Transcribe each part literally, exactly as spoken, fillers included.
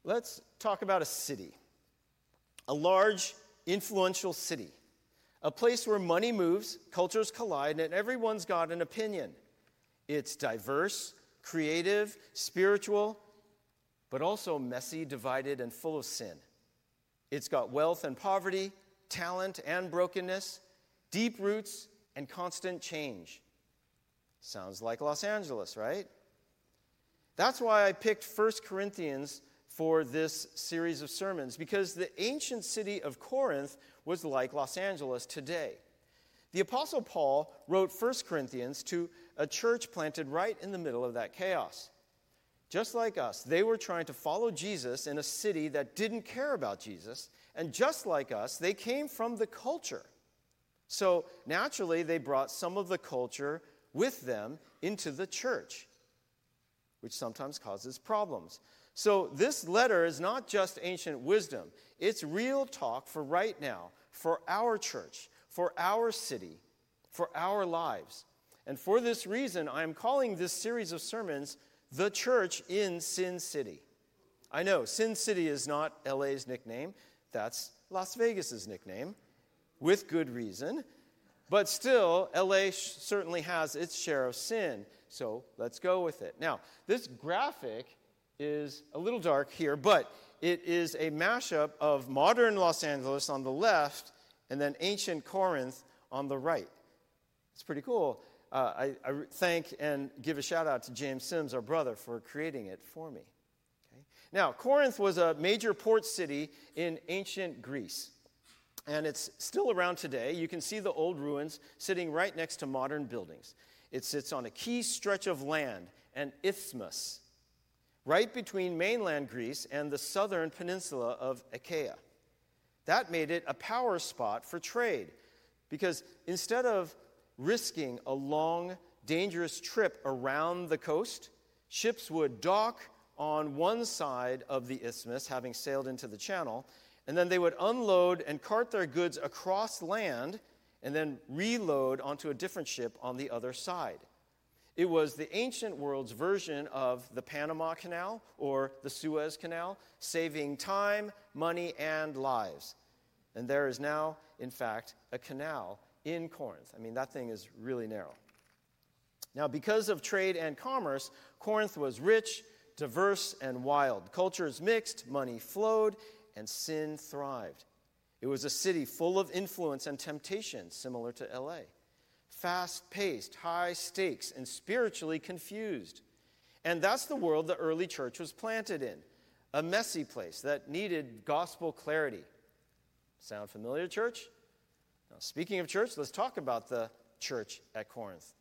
let's talk about a city, a large, influential city, a place where money moves, cultures collide, and everyone's got an opinion. It's diverse, creative, spiritual, but also messy, divided, and full of sin. It's got wealth and poverty, talent and brokenness, deep roots and constant change. Sounds like Los Angeles, right? That's why I picked First Corinthians for this series of sermons, because the ancient city of Corinth was like Los Angeles today. The Apostle Paul wrote First Corinthians to a church planted right in the middle of that chaos. Just like us, they were trying to follow Jesus in a city that didn't care about Jesus. And just like us, they came from the culture. So naturally, they brought some of the culture with them into the church, which sometimes causes problems. So this letter is not just ancient wisdom. It's real talk for right now, for our church, for our city, for our lives. And for this reason, I am calling this series of sermons The Church in Sin City. I know, Sin City is not L A's nickname. That's Las Vegas's nickname, with good reason. But still, L A certainly has its share of sin. So let's go with it. Now, this graphic is a little dark here, but it is a mashup of modern Los Angeles on the left and then ancient Corinth on the right. It's pretty cool. Uh, I, I thank and give a shout out to James Sims, our brother, for creating it for me. Okay? Now, Corinth was a major port city in ancient Greece, and it's still around today. You can see the old ruins sitting right next to modern buildings. It sits on a key stretch of land, an isthmus, right between mainland Greece and the southern peninsula of Achaia. That made it a power spot for trade, because instead of risking a long, dangerous trip around the coast, ships would dock on one side of the isthmus, having sailed into the channel, and then they would unload and cart their goods across land and then reload onto a different ship on the other side. It was the ancient world's version of the Panama Canal or the Suez Canal, saving time, money, and lives. And there is now, in fact, a canal in Corinth. I mean, that thing is really narrow. Now, because of trade and commerce, Corinth was rich, diverse, and wild. Cultures mixed, money flowed, and sin thrived. It was a city full of influence and temptation, similar to L A. Fast-paced, high stakes, and spiritually confused. And that's the world the early church was planted in, a messy place that needed gospel clarity. Sound familiar, church? Now, speaking of church, let's talk about the church at Corinth.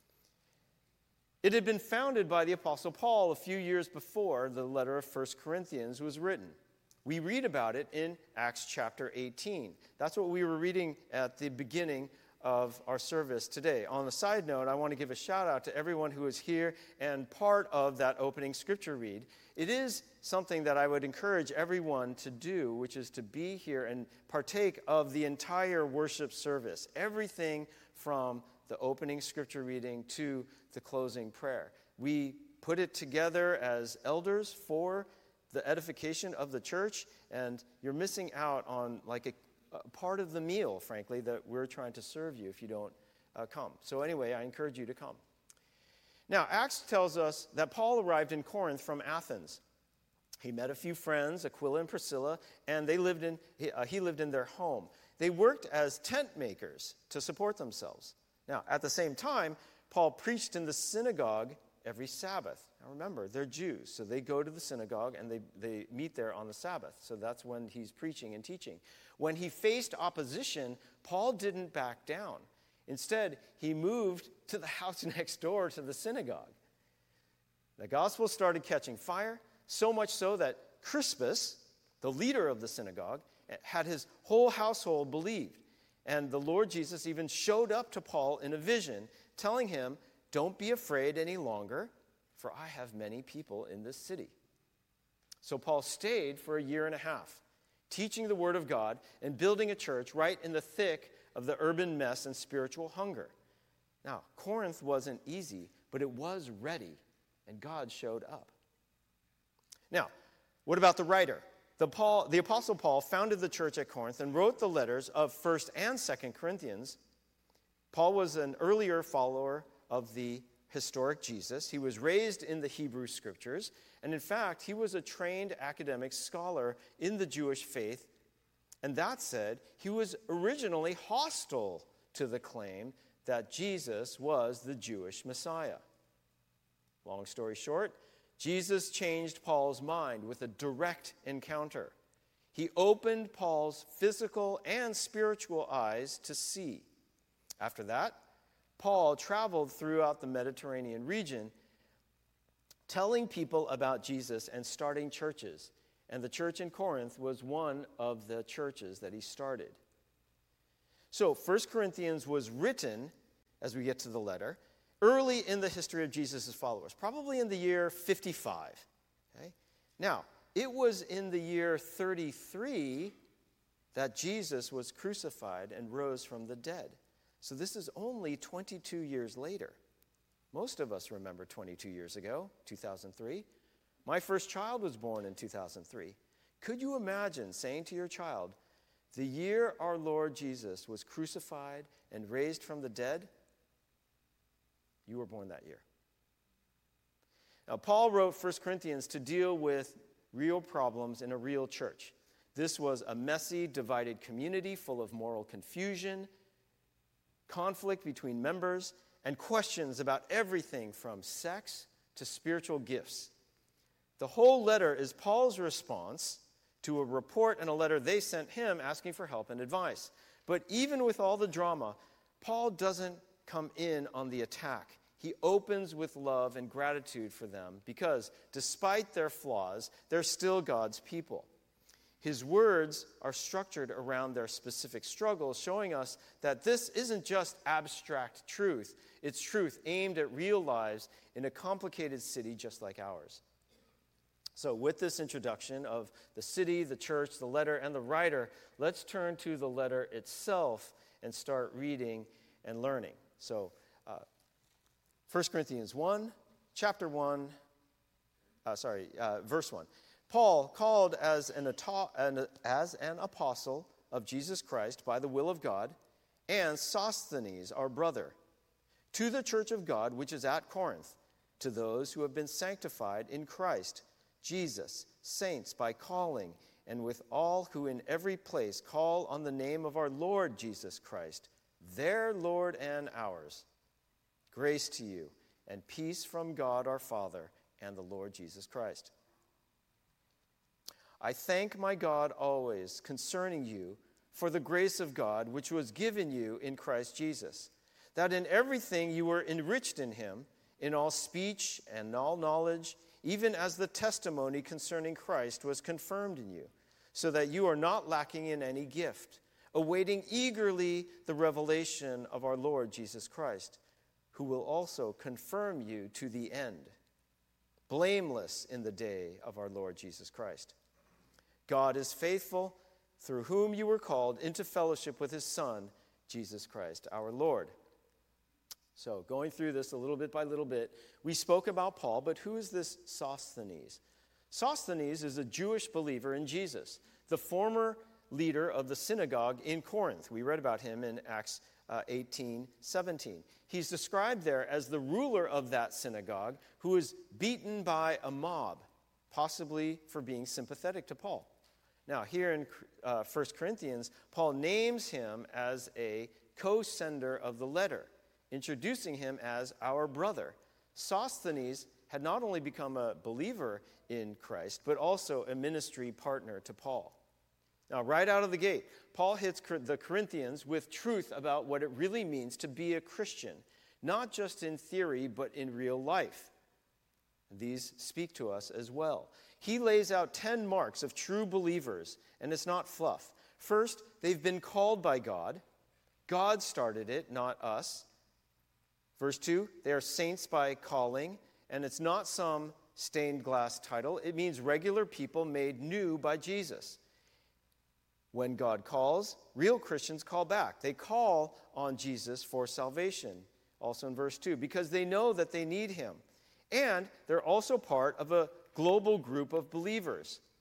It had been founded by the Apostle Paul a few years before the letter of First Corinthians was written. We read about it in Acts chapter eighteen. That's what we were reading at the beginning of our service today. On a side note, I want to give a shout out to everyone who is here and part of that opening scripture read. It is something that I would encourage everyone to do, which is to be here and partake of the entire worship service, everything from the opening scripture reading to the closing prayer. We put it together as elders for the edification of the church, and you're missing out on like a Uh, part of the meal, frankly, that we're trying to serve you if you don't uh, come. So anyway, I encourage you to come. Now, Acts tells us that Paul arrived in Corinth from Athens. He met a few friends, Aquila and Priscilla, and they lived in he, uh, he lived in their home. They worked as tent makers to support themselves. Now, at the same time, Paul preached in the synagogue every Sabbath. Now remember, they're Jews, so they go to the synagogue and they, they meet there on the Sabbath. So that's when he's preaching and teaching. When he faced opposition, Paul didn't back down. Instead, he moved to the house next door to the synagogue. The gospel started catching fire, so much so that Crispus, the leader of the synagogue, had his whole household believed. And the Lord Jesus even showed up to Paul in a vision, telling him, "Don't be afraid any longer, for I have many people in this city." So Paul stayed for a year and a half, teaching the word of God and building a church right in the thick of the urban mess and spiritual hunger. Now, Corinth wasn't easy, but it was ready, and God showed up. Now, What about the writer? The, Paul, the Apostle Paul founded the church at Corinth and wrote the letters of First and Second Corinthians. Paul was an earlier follower of the historic Jesus. He was raised in the Hebrew Scriptures, and in fact, he was a trained academic scholar in the Jewish faith. And that said, he was originally hostile to the claim that Jesus was the Jewish Messiah. Long story short, Jesus changed Paul's mind with a direct encounter. He opened Paul's physical and spiritual eyes to see. After that, Paul traveled throughout the Mediterranean region, telling people about Jesus and starting churches. And the church in Corinth was one of the churches that he started. So, First Corinthians was written, as we get to the letter, early in the history of Jesus' followers, probably in the year fifty-five. Okay? Now, it was in the year thirty-three that Jesus was crucified and rose from the dead. So this is only twenty-two years later. Most of us remember twenty-two years ago, two thousand three. My first child was born in two thousand three. Could you imagine saying to your child, the year our Lord Jesus was crucified and raised from the dead, you were born that year? Now, Paul wrote First Corinthians to deal with real problems in a real church. This was a messy, divided community full of moral confusion, conflict between members, and questions about everything from sex to spiritual gifts. The whole letter is Paul's response to a report and a letter they sent him asking for help and advice. But even with all the drama, Paul doesn't come in on the attack. He opens with love and gratitude for them because, despite their flaws, they're still God's people. His words are structured around their specific struggles, showing us that this isn't just abstract truth. It's truth aimed at real lives in a complicated city just like ours. So with this introduction of the city, the church, the letter, and the writer, let's turn to the letter itself and start reading and learning. So uh, First Corinthians one, chapter one, uh, sorry, uh, verse one. Paul, called as an, an, as an apostle of Jesus Christ by the will of God, and Sosthenes, our brother, to the church of God which is at Corinth, to those who have been sanctified in Christ Jesus, saints by calling, and with all who in every place call on the name of our Lord Jesus Christ, their Lord and ours. Grace to you, and peace from God our Father and the Lord Jesus Christ. I thank my God always concerning you for the grace of God which was given you in Christ Jesus, that in everything you were enriched in him, in all speech and all knowledge, even as the testimony concerning Christ was confirmed in you, so that you are not lacking in any gift, awaiting eagerly the revelation of our Lord Jesus Christ, who will also confirm you to the end, blameless in the day of our Lord Jesus Christ. God is faithful, through whom you were called into fellowship with his Son, Jesus Christ, our Lord. So, going through this a little bit by little bit, we spoke about Paul, but who is this Sosthenes? Sosthenes is a Jewish believer in Jesus, the former leader of the synagogue in Corinth. We read about him in Acts uh, eighteen seventeen. He's described there as the ruler of that synagogue who was beaten by a mob, possibly for being sympathetic to Paul. Now, here in uh, First Corinthians, Paul names him as a co-sender of the letter, introducing him as our brother. Sosthenes had not only become a believer in Christ, but also a ministry partner to Paul. Now, right out of the gate, Paul hits the Corinthians with truth about what it really means to be a Christian, not just in theory, but in real life. These speak to us as well. He lays out ten marks of true believers, and it's not fluff. First, they've been called by God. God started it, not us. Verse two, they are saints by calling, and it's not some stained glass title. It means regular people made new by Jesus. When God calls, real Christians call back. They call on Jesus for salvation, also in verse two, because they know that they need him. And they're also part of a global group of believers.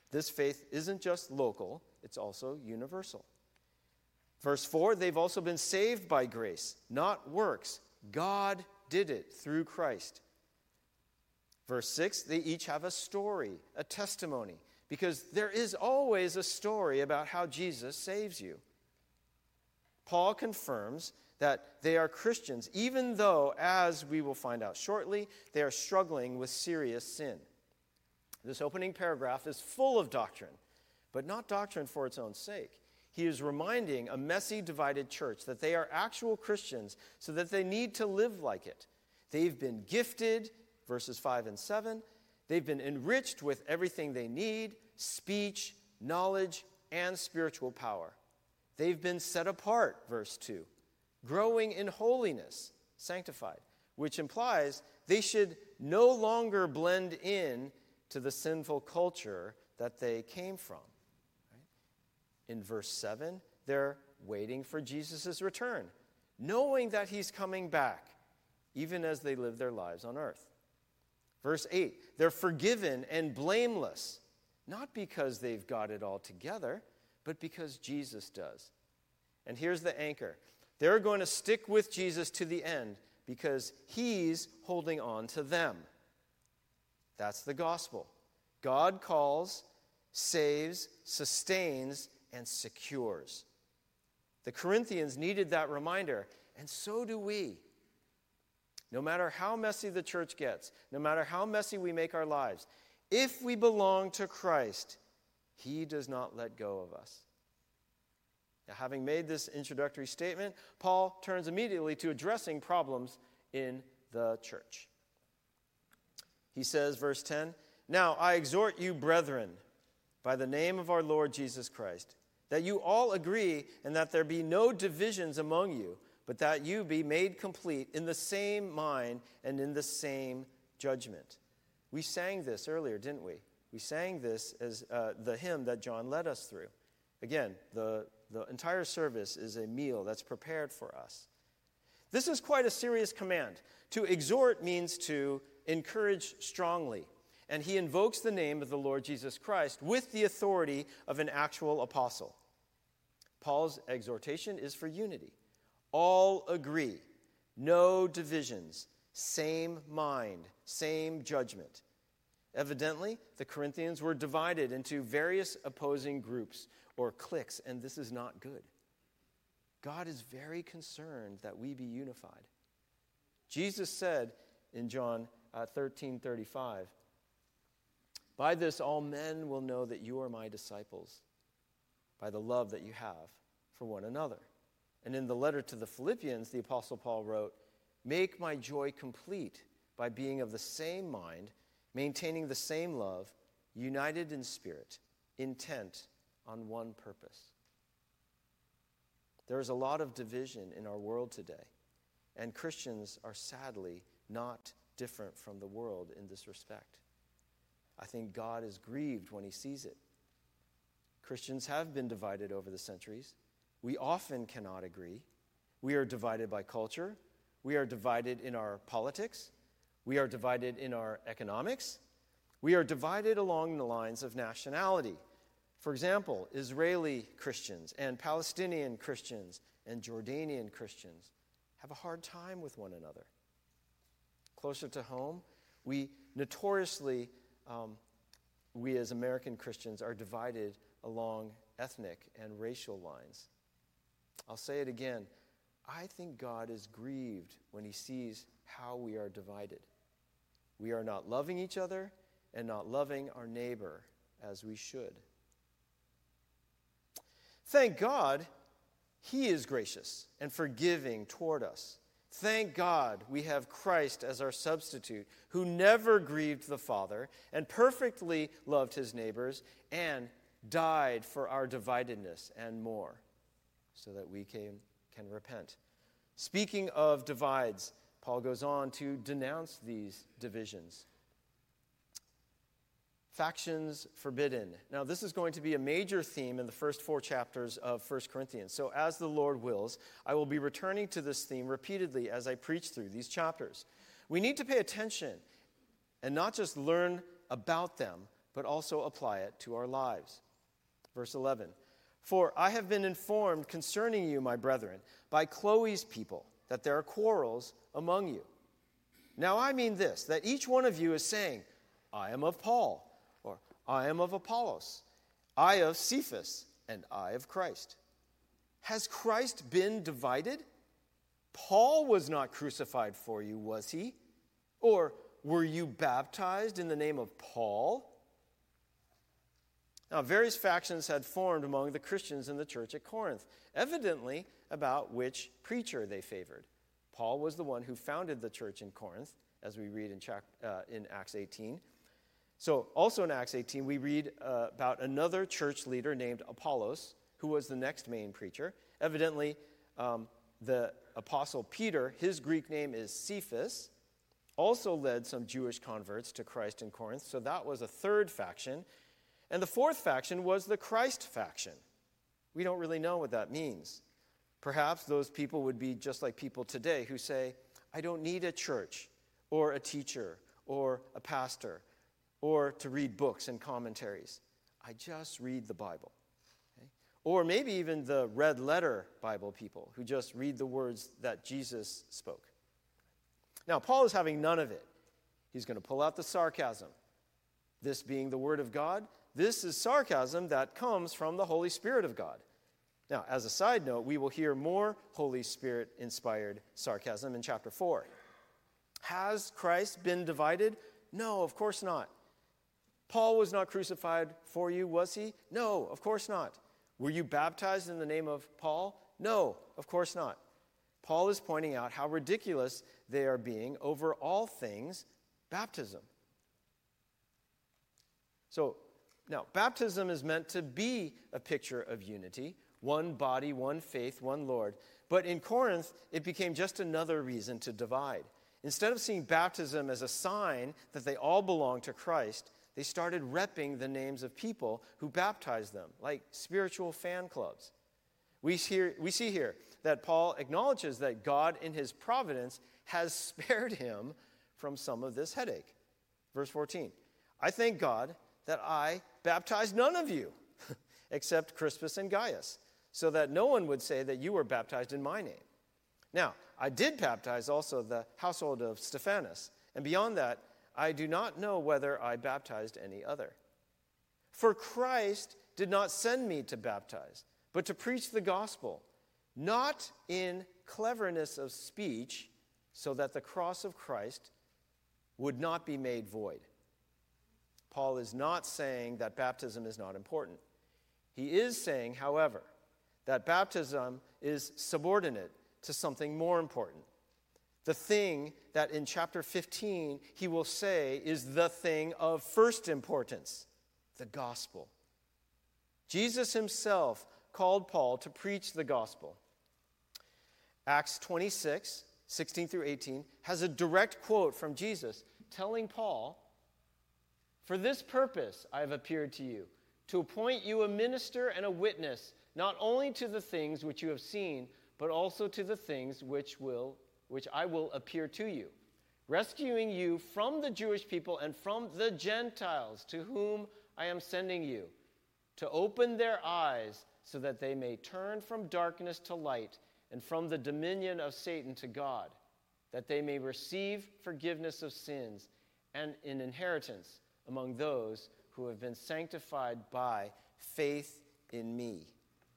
This faith isn't just local, it's also universal. Verse four, they've also been saved by grace, not works. God did it through Christ. Verse six, they each have a story, a testimony, because there is always a story about how Jesus saves you. Paul confirms that they are Christians, even though, as we will find out shortly, they are struggling with serious sin. This opening paragraph is full of doctrine, but not doctrine for its own sake. He is reminding a messy, divided church that they are actual Christians, so that they need to live like it. They've been gifted, verses five and seven. They've been enriched with everything they need, speech, knowledge, and spiritual power. They've been set apart, verse two, growing in holiness, sanctified, which implies they should no longer blend in to the sinful culture that they came from. Right? In verse seven, they're waiting for Jesus' return, knowing that he's coming back, even as they live their lives on earth. Verse eight, they're forgiven and blameless, not because they've got it all together, but because Jesus does. And here's the anchor. They're going to stick with Jesus to the end because he's holding on to them. That's the gospel. God calls, saves, sustains, and secures. The Corinthians needed that reminder, and so do we. No matter how messy the church gets, no matter how messy we make our lives, if we belong to Christ, he does not let go of us. Now, having made this introductory statement, Paul turns immediately to addressing problems in the church. He says, verse ten, "Now I exhort you, brethren, by the name of our Lord Jesus Christ, that you all agree and that there be no divisions among you, but that you be made complete in the same mind and in the same judgment." We sang this earlier, didn't we? We sang this as uh, the hymn that John led us through. Again, the, the entire service is a meal that's prepared for us. This is quite a serious command. To exhort means to encourage strongly. And he invokes the name of the Lord Jesus Christ with the authority of an actual apostle. Paul's exhortation is for unity. All agree, no divisions, same mind, same judgment. Evidently, the Corinthians were divided into various opposing groups or cliques, and this is not good. God is very concerned that we be unified. Jesus said in John uh, thirteen thirty-five, "By this all men will know that you are my disciples, by the love that you have for one another." And in the letter to the Philippians, the Apostle Paul wrote, "Make my joy complete by being of the same mind, maintaining the same love, united in spirit, intent on one purpose." There is a lot of division in our world today, and Christians are sadly not different from the world in this respect. I think God is grieved when he sees it. Christians have been divided over the centuries. We often cannot agree. We are divided by culture. We are divided in our politics. We are divided in our economics. We are divided along the lines of nationality. For example, Israeli Christians and Palestinian Christians and Jordanian Christians have a hard time with one another. Closer to home, we notoriously, um, we as American Christians are divided along ethnic and racial lines. I'll say it again. I think God is grieved when he sees how we are divided. We are not loving each other and not loving our neighbor as we should. Thank God, he is gracious and forgiving toward us. Thank God we have Christ as our substitute, who never grieved the Father and perfectly loved his neighbors and died for our dividedness and more, so that we can, can repent. Speaking of divides, Paul goes on to denounce these divisions. Factions forbidden. Now, this is going to be a major theme in the first four chapters of First Corinthians. So, as the Lord wills, I will be returning to this theme repeatedly as I preach through these chapters. We need to pay attention and not just learn about them, but also apply it to our lives. Verse eleven, for I have been informed concerning you, my brethren, by Chloe's people, that there are quarrels among you. Now I mean this, that each one of you is saying, I am of Paul, or I am of Apollos, I of Cephas, and I of Christ. Has Christ been divided? Paul was not crucified for you, was he? Or were you baptized in the name of Paul? Now, various factions had formed among the Christians in the church at Corinth, evidently about which preacher they favored. Paul was the one who founded the church in Corinth, as we read in, uh, in Acts eighteen. So also in Acts eighteen, we read uh, about another church leader named Apollos, who was the next main preacher. Evidently, um, the apostle Peter, his Greek name is Cephas, also led some Jewish converts to Christ in Corinth. So that was a third faction. And the fourth faction was the Christ faction. We don't really know what that means. Perhaps those people would be just like people today who say, I don't need a church or a teacher or a pastor or to read books and commentaries. I just read the Bible. Okay? Or maybe even the red letter Bible people who just read the words that Jesus spoke. Now, Paul is having none of it. He's going to pull out the sarcasm. This being the word of God, this is sarcasm that comes from the Holy Spirit of God. Now, as a side note, we will hear more Holy Spirit-inspired sarcasm in chapter four. Has Christ been divided? No, of course not. Paul was not crucified for you, was he? No, of course not. Were you baptized in the name of Paul? No, of course not. Paul is pointing out how ridiculous they are being over all things baptism. So, now, baptism is meant to be a picture of unity, one body, one faith, one Lord. But in Corinth, it became just another reason to divide. Instead of seeing baptism as a sign that they all belong to Christ, they started repping the names of people who baptized them, like spiritual fan clubs. We see, we see here that Paul acknowledges that God, in his providence, has spared him from some of this headache. Verse fourteen, I thank God that I baptized none of you, except Crispus and Gaius, so that no one would say that you were baptized in my name. Now, I did baptize also the household of Stephanas, and beyond that, I do not know whether I baptized any other. For Christ did not send me to baptize, but to preach the gospel, not in cleverness of speech, so that the cross of Christ would not be made void. Paul is not saying that baptism is not important. He is saying, however, that baptism is subordinate to something more important. The thing that in chapter fifteen he will say is the thing of first importance, the gospel. Jesus himself called Paul to preach the gospel. Acts twenty-six, sixteen through eighteen, has a direct quote from Jesus telling Paul, for this purpose I have appeared to you, to appoint you a minister and a witness, not only to the things which you have seen, but also to the things which will, which I will appear to you, rescuing you from the Jewish people and from the Gentiles to whom I am sending you, to open their eyes so that they may turn from darkness to light and from the dominion of Satan to God, that they may receive forgiveness of sins and an inheritance among those who have been sanctified by faith in me.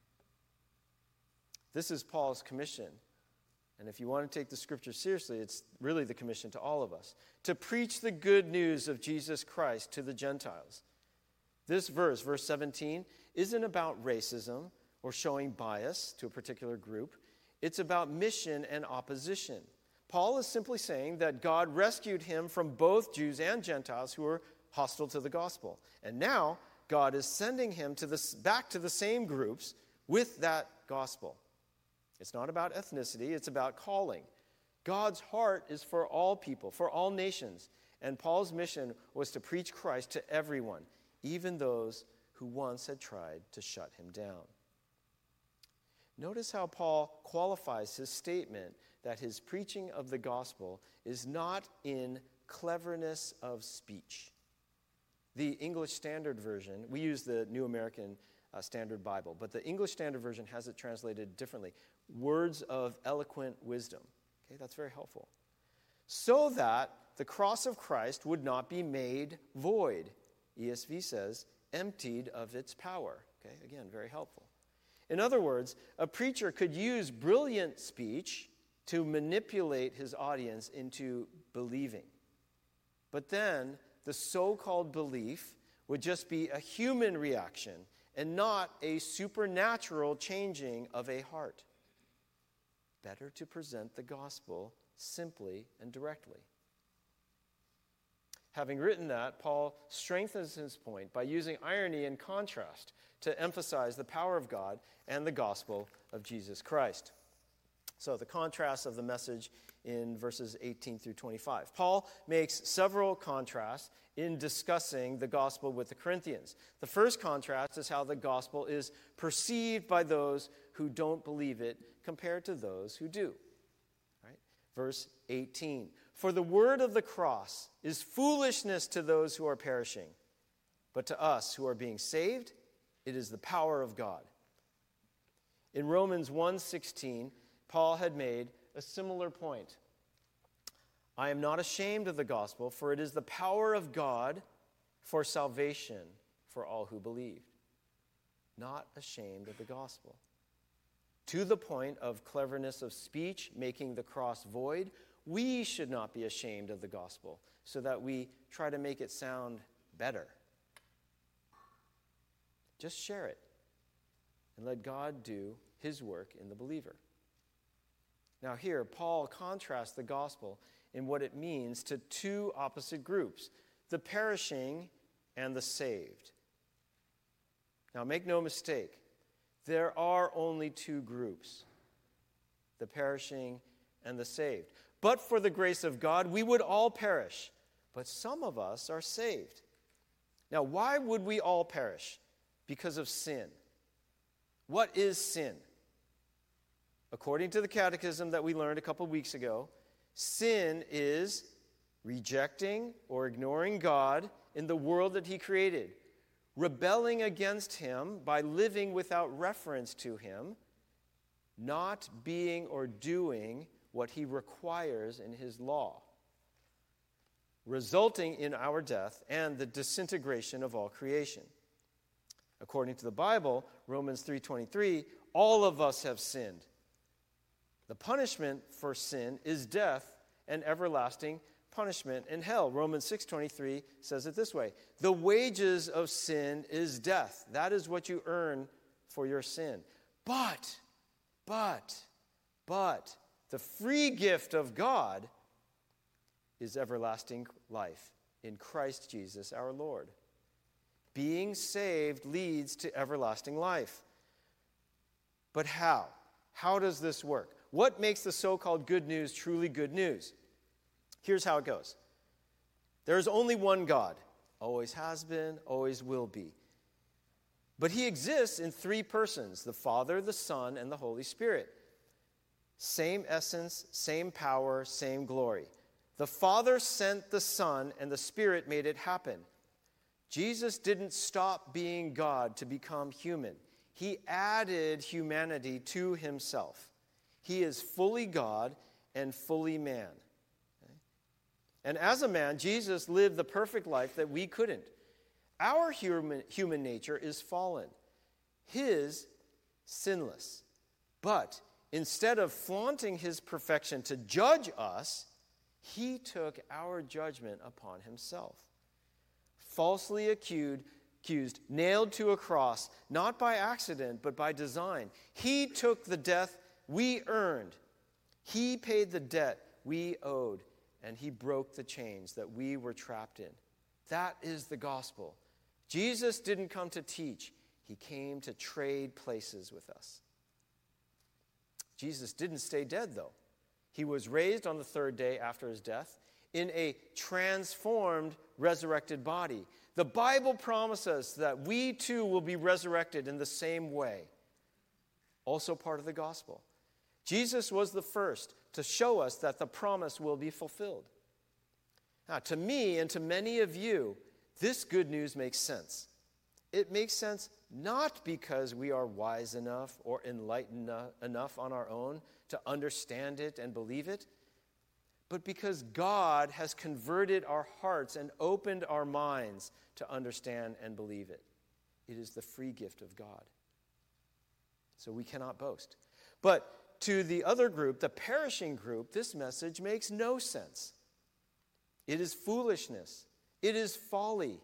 This is Paul's commission. And if you want to take the scripture seriously, it's really the commission to all of us, to preach the good news of Jesus Christ to the Gentiles. This verse, verse seventeen, isn't about racism or showing bias to a particular group. It's about mission and opposition. Paul is simply saying that God rescued him from both Jews and Gentiles who were hostile to the gospel. And now God is sending him to the, back to the same groups with that gospel. It's not about ethnicity, it's about calling. God's heart is for all people, for all nations. And Paul's mission was to preach Christ to everyone, even those who once had tried to shut him down. Notice how Paul qualifies his statement that his preaching of the gospel is not in cleverness of speech. the English Standard Version, we use the New American uh, Standard Bible, but the English Standard Version has it translated differently. Words of eloquent wisdom. Okay, that's very helpful. So that the cross of Christ would not be made void. E S V says, emptied of its power. Okay, again, very helpful. In other words, a preacher could use brilliant speech to manipulate his audience into believing. But then the so-called belief would just be a human reaction and not a supernatural changing of a heart. Better to present the gospel simply and directly. Having written that, Paul strengthens his point by using irony and contrast to emphasize the power of God and the gospel of Jesus Christ. So the contrast of the message in verses eighteen through twenty-five. Paul makes several contrasts in discussing the gospel with the Corinthians. The first contrast is how the gospel is perceived by those who don't believe it compared to those who do. Right? Verse eighteen. For the word of the cross is foolishness to those who are perishing, but to us who are being saved, it is the power of God. In Romans one sixteen, Paul had made a similar point. I am not ashamed of the gospel, for it is the power of God for salvation for all who believe. Not ashamed of the gospel. To the point of cleverness of speech, making the cross void, we should not be ashamed of the gospel, so that we try to make it sound better. Just share it, and let God do his work in the believer. Now here, Paul contrasts the gospel in what it means to two opposite groups, the perishing and the saved. Now make no mistake, there are only two groups, the perishing and the saved. But for the grace of God, we would all perish, but some of us are saved. Now why would we all perish? Because of sin. What is sin? According to the catechism that we learned a couple weeks ago, sin is rejecting or ignoring God in the world that he created, rebelling against him by living without reference to him, not being or doing what he requires in his law, resulting in our death and the disintegration of all creation. According to the Bible, Romans three twenty-three, all of us have sinned. The punishment for sin is death and everlasting punishment in hell. Romans six twenty-three says it this way: the wages of sin is death. That is what you earn for your sin. But, but, but, the free gift of God is everlasting life in Christ Jesus our Lord. Being saved leads to everlasting life. But how? How does this work? What makes the so-called good news truly good news? Here's how it goes. There is only one God. Always has been, always will be. But he exists in three persons: the Father, the Son, and the Holy Spirit. Same essence, same power, same glory. The Father sent the Son, and the Spirit made it happen. Jesus didn't stop being God to become human. He added humanity to himself. He is fully God and fully man. Okay? And as a man, Jesus lived the perfect life that we couldn't. Our human, human nature is fallen. His, sinless. But instead of flaunting his perfection to judge us, he took our judgment upon himself. Falsely accused, accused, nailed to a cross, not by accident, but by design. He took the death we earned. He paid the debt we owed, and he broke the chains that we were trapped in. That is the gospel. Jesus didn't come to teach. He came to trade places with us. Jesus didn't stay dead, though. He was raised on the third day after his death in a transformed, resurrected body. The Bible promises that we too will be resurrected in the same way. Also part of the gospel. Jesus was the first to show us that the promise will be fulfilled. Now, to me and to many of you, this good news makes sense. It makes sense not because we are wise enough or enlightened enough on our own to understand it and believe it, but because God has converted our hearts and opened our minds to understand and believe it. It is the free gift of God. So we cannot boast. But to the other group, the perishing group, this message makes no sense. It is foolishness. It is folly.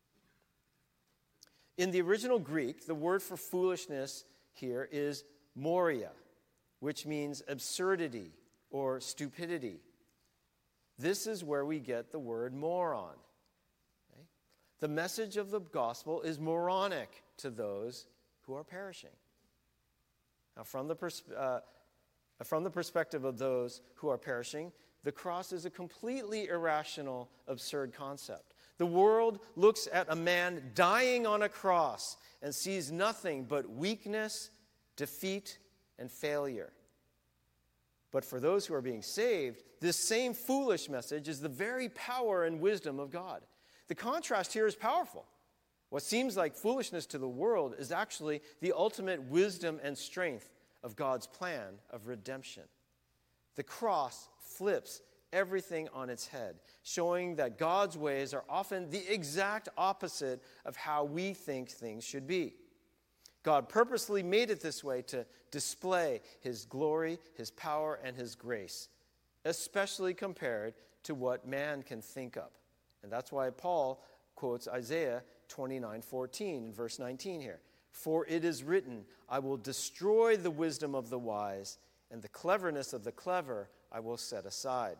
In the original Greek, the word for foolishness here is moria, which means absurdity or stupidity. This is where we get the word moron. Okay? The message of the gospel is moronic to those who are perishing. Now, from the, pers- uh, from the perspective of those who are perishing, the cross is a completely irrational, absurd concept. The world looks at a man dying on a cross and sees nothing but weakness, defeat, and failure. But for those who are being saved, this same foolish message is the very power and wisdom of God. The contrast here is powerful. What seems like foolishness to the world is actually the ultimate wisdom and strength of God's plan of redemption. The cross flips everything on its head, showing that God's ways are often the exact opposite of how we think things should be. God purposely made it this way to display his glory, his power, and his grace, especially compared to what man can think up. And that's why Paul quotes Isaiah twenty-nine fourteen in verse nineteen here. For it is written, I will destroy the wisdom of the wise, and the cleverness of the clever I will set aside.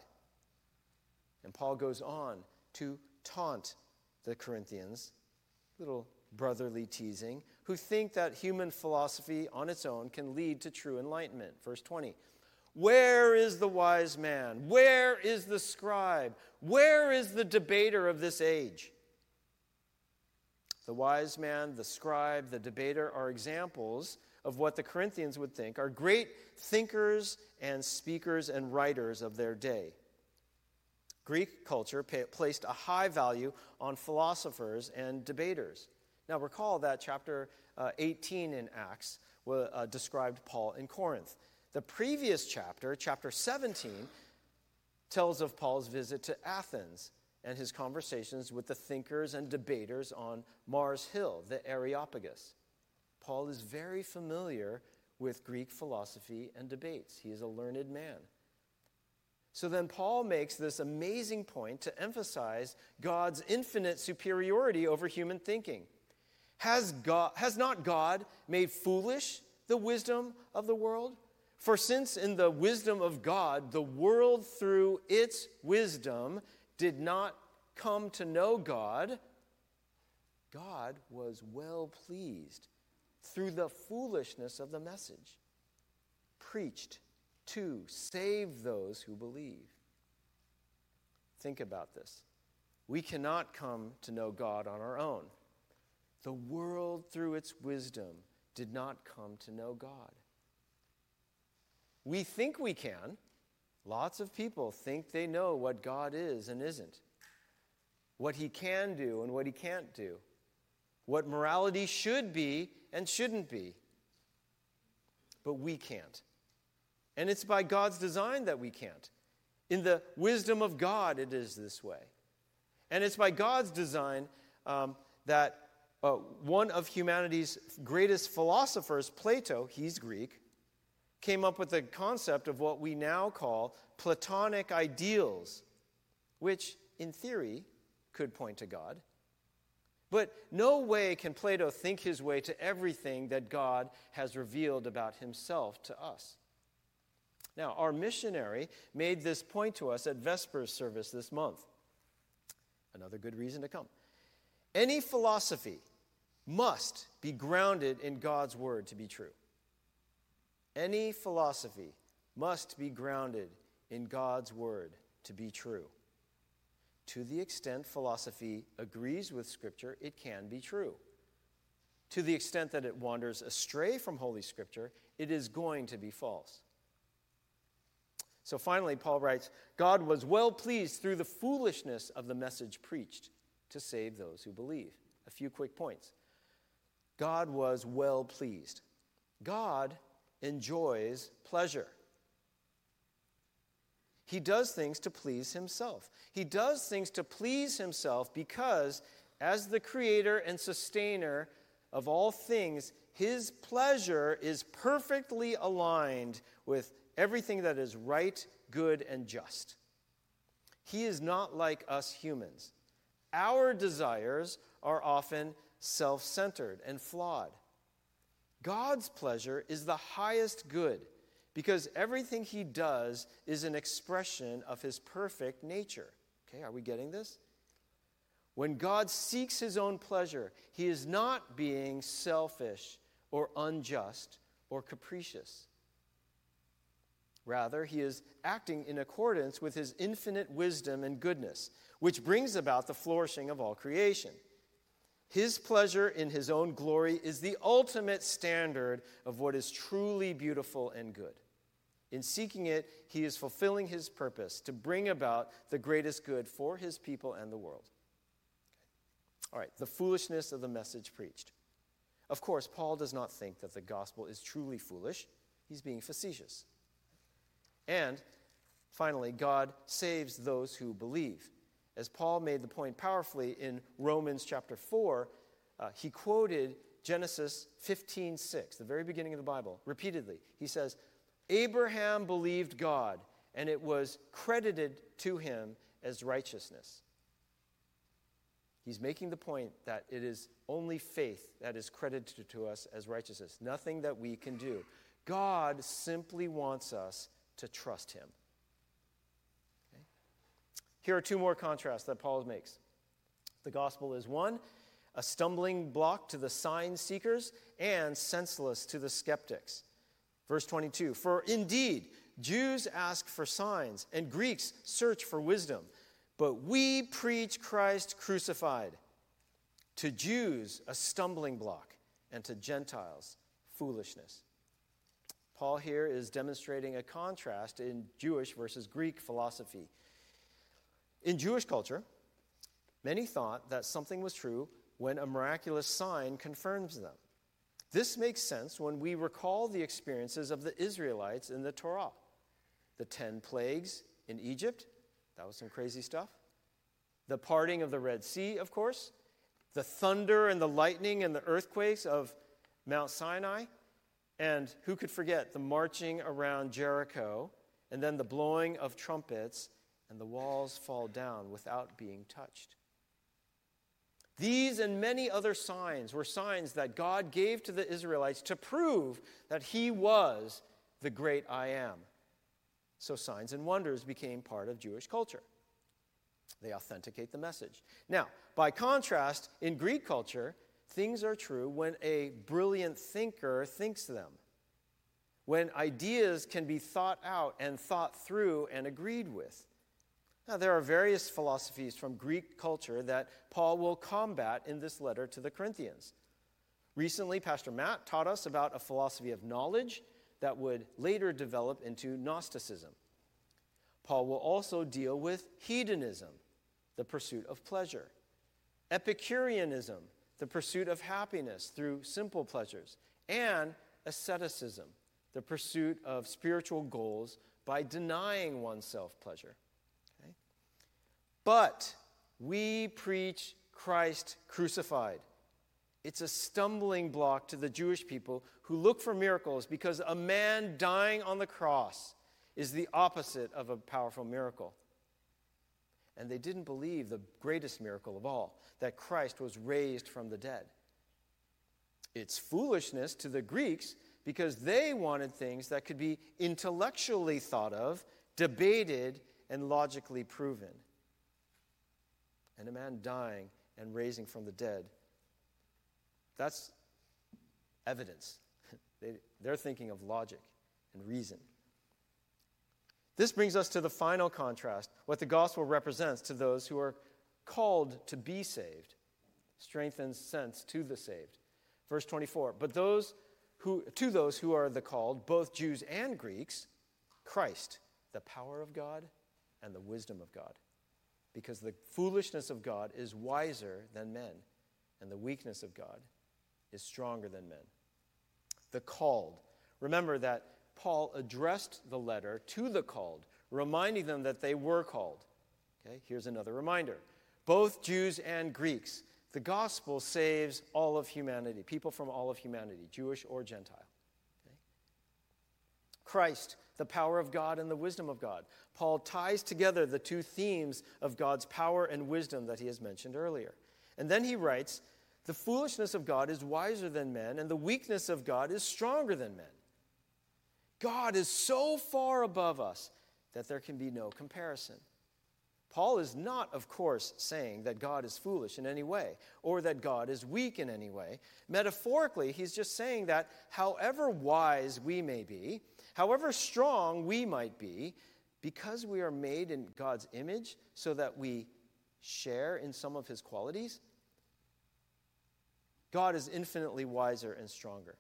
And Paul goes on to taunt the Corinthians, little brotherly teasing, who think that human philosophy on its own can lead to true enlightenment. Verse twenty, where is the wise man? Where is the scribe? Where is the debater of this age? The wise man, the scribe, the debater are examples of what the Corinthians would think are great thinkers and speakers and writers of their day. Greek culture placed a high value on philosophers and debaters. Now recall that chapter uh, eighteen in Acts uh, described Paul in Corinth. The previous chapter, chapter seventeen, tells of Paul's visit to Athens and his conversations with the thinkers and debaters on Mars Hill, the Areopagus. Paul is very familiar with Greek philosophy and debates. He is a learned man. So then Paul makes this amazing point to emphasize God's infinite superiority over human thinking. Has God, has not God made foolish the wisdom of the world? For since in the wisdom of God, the world through its wisdom did not come to know God, God was well pleased through the foolishness of the message preached to save those who believe. Think about this. We cannot come to know God on our own. The world, through its wisdom, did not come to know God. We think we can. Lots of people think they know what God is and isn't, what he can do and what he can't do, what morality should be and shouldn't be. But we can't. And it's by God's design that we can't. In the wisdom of God, it is this way. And it's by God's design um, that uh, one of humanity's greatest philosophers, Plato, he's Greek, came up with the concept of what we now call Platonic ideals, which, in theory, could point to God. But no way can Plato think his way to everything that God has revealed about himself to us. Now, our missionary made this point to us at Vespers service this month. Another good reason to come. Any philosophy must be grounded in God's word to be true. Any philosophy must be grounded in God's word to be true. To the extent philosophy agrees with Scripture, it can be true. To the extent that it wanders astray from Holy Scripture, it is going to be false. So finally, Paul writes, God was well pleased through the foolishness of the message preached to save those who believe. A few quick points. God was well pleased. God enjoys pleasure. He does things to please himself. He does things to please himself because, as the creator and sustainer of all things, his pleasure is perfectly aligned with everything that is right, good, and just. He is not like us humans. Our desires are often self-centered and flawed. God's pleasure is the highest good because everything he does is an expression of his perfect nature. Okay, are we getting this? When God seeks his own pleasure, he is not being selfish or unjust or capricious. Rather, he is acting in accordance with his infinite wisdom and goodness, which brings about the flourishing of all creation. His pleasure in his own glory is the ultimate standard of what is truly beautiful and good. In seeking it, he is fulfilling his purpose to bring about the greatest good for his people and the world. All right, the foolishness of the message preached. Of course, Paul does not think that the gospel is truly foolish. He's being facetious. And finally, God saves those who believe. As Paul made the point powerfully in Romans chapter four, uh, he quoted Genesis fifteen six, the very beginning of the Bible, repeatedly. He says, Abraham believed God, and it was credited to him as righteousness. He's making the point that it is only faith that is credited to us as righteousness, nothing that we can do. God simply wants us to trust him. Okay? Here are two more contrasts that Paul makes. The gospel is one, a stumbling block to the sign seekers and senseless to the skeptics. Verse twenty-two, for indeed, Jews ask for signs and Greeks search for wisdom, but we preach Christ crucified. To Jews, a stumbling block, and to Gentiles, foolishness. Paul here is demonstrating a contrast in Jewish versus Greek philosophy. In Jewish culture, many thought that something was true when a miraculous sign confirms them. This makes sense when we recall the experiences of the Israelites in the Torah. The ten plagues in Egypt, that was some crazy stuff. The parting of the Red Sea, of course. The thunder and the lightning and the earthquakes of Mount Sinai. And who could forget the marching around Jericho, and then the blowing of trumpets, and the walls fall down without being touched. These and many other signs were signs that God gave to the Israelites to prove that he was the great I am. So signs and wonders became part of Jewish culture. They authenticate the message. Now, by contrast, in Greek culture, things are true when a brilliant thinker thinks them, when ideas can be thought out and thought through and agreed with. Now, there are various philosophies from Greek culture that Paul will combat in this letter to the Corinthians. Recently, Pastor Matt taught us about a philosophy of knowledge that would later develop into Gnosticism. Paul will also deal with hedonism, the pursuit of pleasure, Epicureanism, the pursuit of happiness through simple pleasures, and asceticism, the pursuit of spiritual goals by denying oneself pleasure. Okay? But we preach Christ crucified. It's a stumbling block to the Jewish people who look for miracles because a man dying on the cross is the opposite of a powerful miracle. And they didn't believe the greatest miracle of all, that Christ was raised from the dead. It's foolishness to the Greeks because they wanted things that could be intellectually thought of, debated, and logically proven. And a man dying and raising from the dead, that's evidence. they, they're thinking of logic and reason. This brings us to the final contrast, what the gospel represents to those who are called to be saved. Strengthens sense to the saved. Verse twenty-four, but those who to those who are the called, both Jews and Greeks, Christ, the power of God and the wisdom of God. because the foolishness of God is wiser than men, and the weakness of God is stronger than men. The called. Remember that Paul addressed the letter to the called, reminding them that they were called. Okay, here's another reminder. Both Jews and Greeks, the gospel saves all of humanity, people from all of humanity, Jewish or Gentile. Okay? Christ, the power of God and the wisdom of God. Paul ties together the two themes of God's power and wisdom that he has mentioned earlier. And then he writes, the foolishness of God is wiser than men, and the weakness of God is stronger than men. God is so far above us that there can be no comparison. Paul is not, of course, saying that God is foolish in any way or that God is weak in any way. Metaphorically, he's just saying that however wise we may be, however strong we might be, because we are made in God's image so that we share in some of his qualities, God is infinitely wiser and stronger.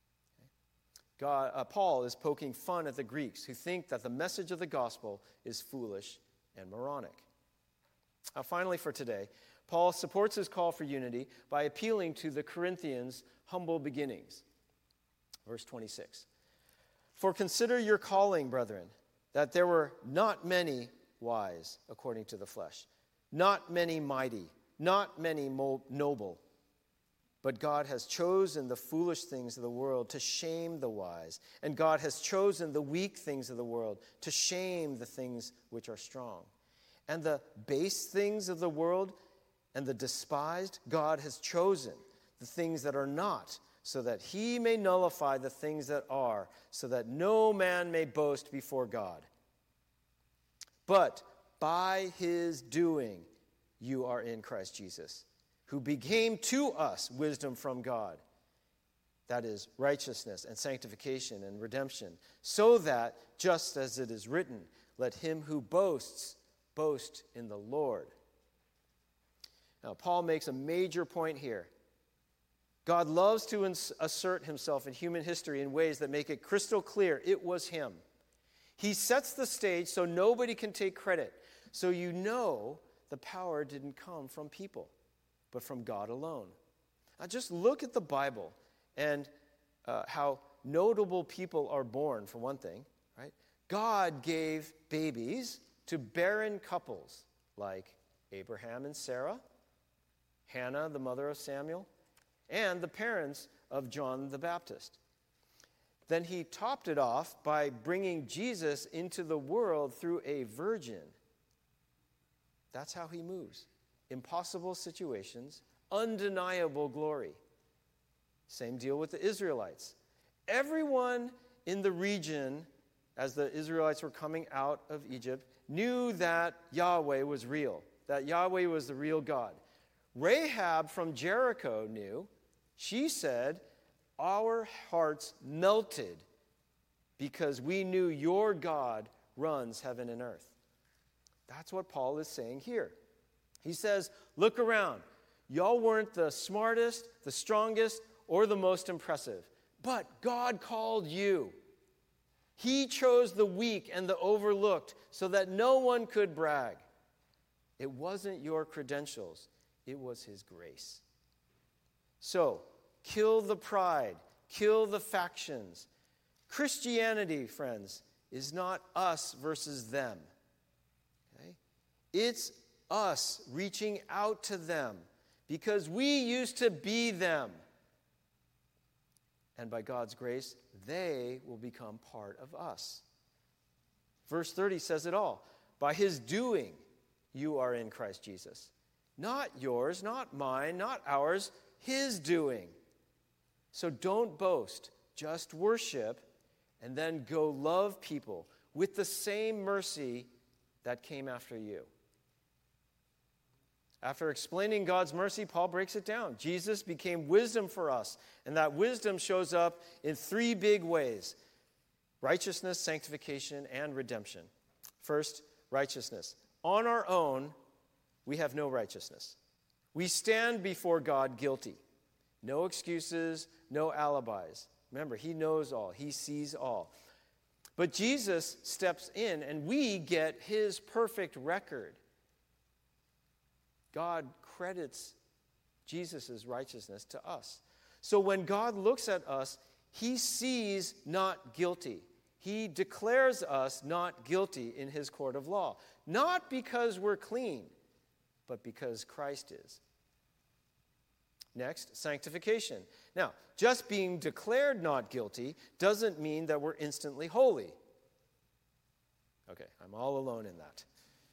God, uh, Paul is poking fun at the Greeks who think that the message of the gospel is foolish and moronic. Now, finally for today, Paul supports his call for unity by appealing to the Corinthians' humble beginnings. Verse twenty-six. For consider your calling, brethren, that there were not many wise according to the flesh, not many mighty, not many mo- noble, but God has chosen the foolish things of the world to shame the wise, and God has chosen the weak things of the world to shame the things which are strong. And the base things of the world and the despised, God has chosen the things that are not, so that he may nullify the things that are, so that no man may boast before God. But by his doing you are in Christ Jesus, who became to us wisdom from God, that is, righteousness and sanctification and redemption, so that, just as it is written, let him who boasts boast in the Lord. Now, Paul makes a major point here. God loves to ins- assert himself in human history in ways that make it crystal clear it was him. He sets the stage so nobody can take credit, so you know the power didn't come from people, but from God alone. Now just look at the Bible and uh, how notable people are born, for one thing, right? God gave babies to barren couples like Abraham and Sarah, Hannah, the mother of Samuel, and the parents of John the Baptist. Then he topped it off by bringing Jesus into the world through a virgin. That's how he moves. Impossible situations, undeniable glory. Same deal with the Israelites. Everyone in the region, as the Israelites were coming out of Egypt, knew that Yahweh was real, that Yahweh was the real God. Rahab from Jericho knew. She said, our hearts melted because we knew your God runs heaven and earth. That's what Paul is saying here. He says, look around. Y'all weren't the smartest, the strongest, or the most impressive, but God called you. He chose the weak and the overlooked so that no one could brag. It wasn't your credentials, it was his grace. So, kill the pride, kill the factions. Christianity, friends, is not us versus them. Okay? It's us reaching out to them because we used to be them. And by God's grace, they will become part of us. Verse thirty says it all. By his doing, you are in Christ Jesus. Not yours, not mine, not ours, his doing. So don't boast, just worship, and then go love people with the same mercy that came after you. After explaining God's mercy, Paul breaks it down. Jesus became wisdom for us, and that wisdom shows up in three big ways: righteousness, sanctification, and redemption. First, righteousness. On our own, we have no righteousness. We stand before God guilty. No excuses, no alibis. Remember, he knows all. He sees all. But Jesus steps in, and we get his perfect record. God credits Jesus' righteousness to us. So when God looks at us, he sees not guilty. He declares us not guilty in his court of law. Not because we're clean, but because Christ is. Next, sanctification. Now, just being declared not guilty doesn't mean that we're instantly holy. Okay, I'm all alone in that.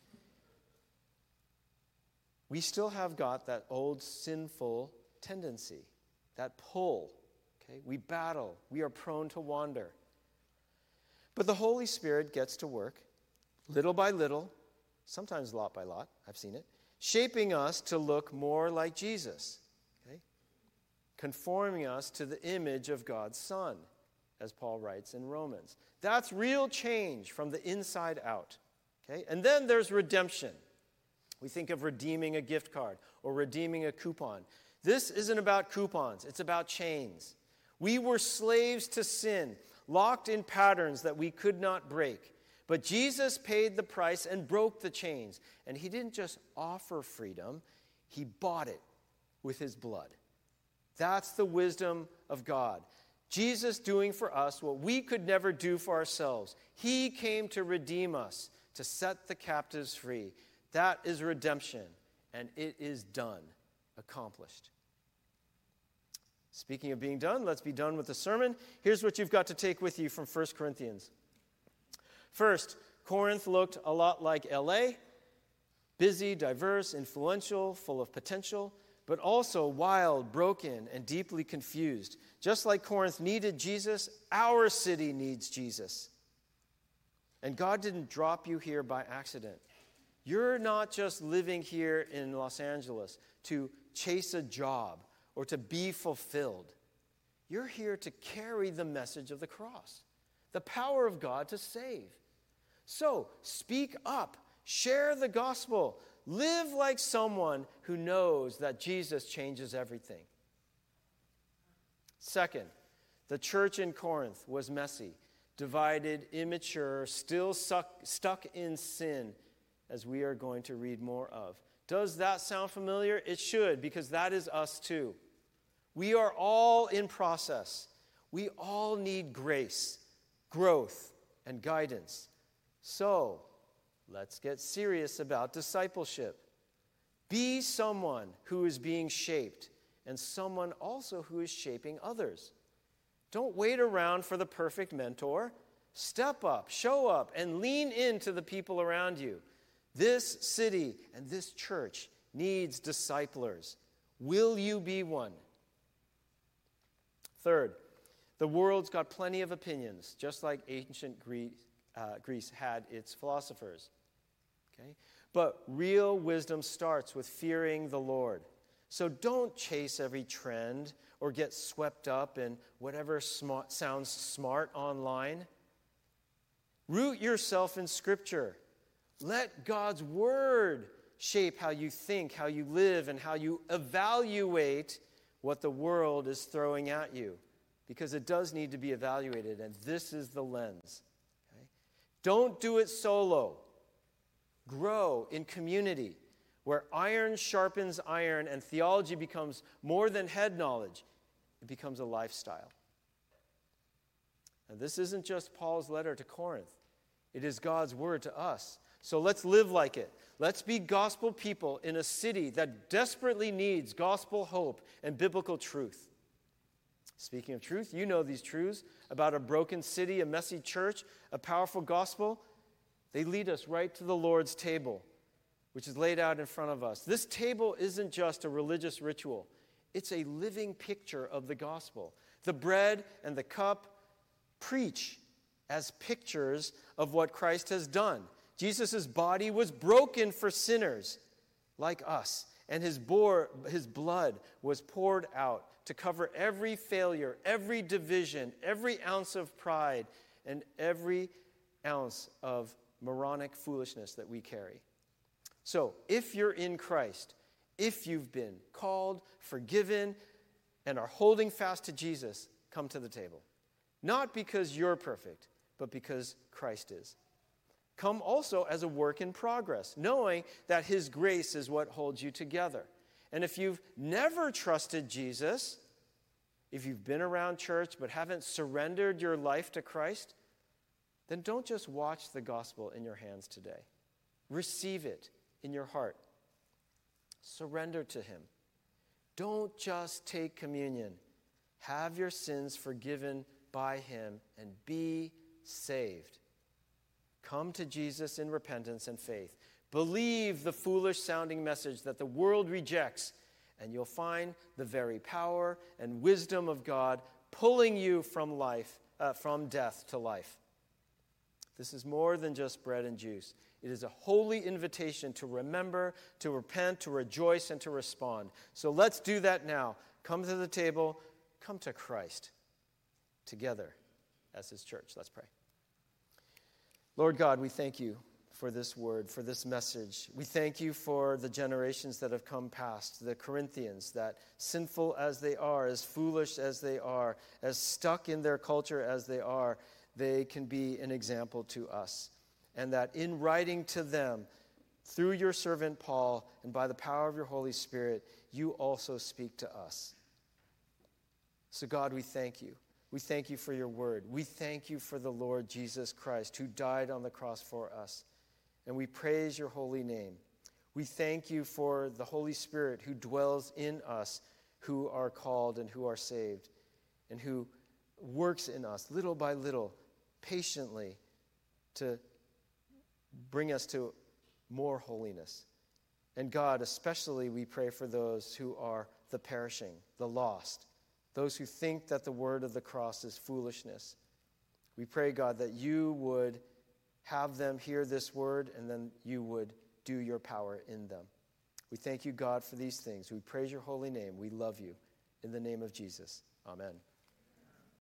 We still have got that old sinful tendency, that pull. Okay, we battle. We are prone to wander. But the Holy Spirit gets to work, little by little, sometimes lot by lot, I've seen it, shaping us to look more like Jesus, okay? Conforming us to the image of God's Son, as Paul writes in Romans. That's real change from the inside out, okay? And then there's redemption. We think of redeeming a gift card or redeeming a coupon. This isn't about coupons. It's about chains. We were slaves to sin, locked in patterns that we could not break. But Jesus paid the price and broke the chains. And he didn't just offer freedom, he bought it with his blood. That's the wisdom of God. Jesus doing for us what we could never do for ourselves. He came to redeem us, to set the captives free. That is redemption, and it is done, accomplished. Speaking of being done, let's be done with the sermon. Here's what you've got to take with you from First Corinthians. First, Corinth looked a lot like L A, busy, diverse, influential, full of potential, but also wild, broken, and deeply confused. Just like Corinth needed Jesus, our city needs Jesus. And God didn't drop you here by accident. You're not just living here in Los Angeles to chase a job or to be fulfilled. You're here to carry the message of the cross, the power of God to save. So, speak up, share the gospel, live like someone who knows that Jesus changes everything. Second, the church in Corinth was messy, divided, immature, still suck, stuck in sin, as we are going to read more of. Does that sound familiar? It should, because that is us too. We are all in process. We all need grace, growth, and guidance. So, let's get serious about discipleship. Be someone who is being shaped, and someone also who is shaping others. Don't wait around for the perfect mentor. Step up, show up, and lean into the people around you. This city and this church needs disciplers. Will you be one? Third, the world's got plenty of opinions, just like ancient Greece, uh, Greece had its philosophers. Okay? But real wisdom starts with fearing the Lord. So don't chase every trend or get swept up in whatever smart, sounds smart online. Root yourself in Scripture. Let God's Word shape how you think, how you live, and how you evaluate what the world is throwing at you. Because it does need to be evaluated, and this is the lens. Okay? Don't do it solo. Grow in community, where iron sharpens iron and theology becomes more than head knowledge. It becomes a lifestyle. And this isn't just Paul's letter to Corinth. It is God's word to us. So let's live like it. Let's be gospel people in a city that desperately needs gospel hope and biblical truth. Speaking of truth, you know these truths about a broken city, a messy church, a powerful gospel. They lead us right to the Lord's table, which is laid out in front of us. This table isn't just a religious ritual. It's a living picture of the gospel. The bread and the cup preach as pictures of what Christ has done. Jesus' body was broken for sinners like us, and his, bore, his blood was poured out to cover every failure, every division, every ounce of pride, and every ounce of moronic foolishness that we carry. So, if you're in Christ, if you've been called, forgiven, and are holding fast to Jesus, come to the table. Not because you're perfect, but because Christ is. Come also as a work in progress, knowing that his grace is what holds you together. And if you've never trusted Jesus, if you've been around church but haven't surrendered your life to Christ, then don't just watch the gospel in your hands today. Receive it in your heart. Surrender to him. Don't just take communion. Have your sins forgiven by him and be saved. Come to Jesus in repentance and faith. Believe the foolish-sounding message that the world rejects, and you'll find the very power and wisdom of God pulling you from life, uh, from death to life. This is more than just bread and juice. It is a holy invitation to remember, to repent, to rejoice, and to respond. So let's do that now. Come to the table. Come to Christ together as his church. Let's pray. Lord God, we thank you for this word, for this message. We thank you for the generations that have come past, the Corinthians, that sinful as they are, as foolish as they are, as stuck in their culture as they are, they can be an example to us. And that in writing to them, through your servant Paul, and by the power of your Holy Spirit, you also speak to us. So God, we thank you. We thank you for your word. We thank you for the Lord Jesus Christ, who died on the cross for us. And we praise your holy name. We thank you for the Holy Spirit who dwells in us, who are called and who are saved, and who works in us little by little, patiently, to bring us to more holiness. And God, especially we pray for those who are the perishing, the lost, those who think that the word of the cross is foolishness. We pray, God, that you would have them hear this word, and then you would do your power in them. We thank you, God, for these things. We praise your holy name. We love you. In the name of Jesus, amen.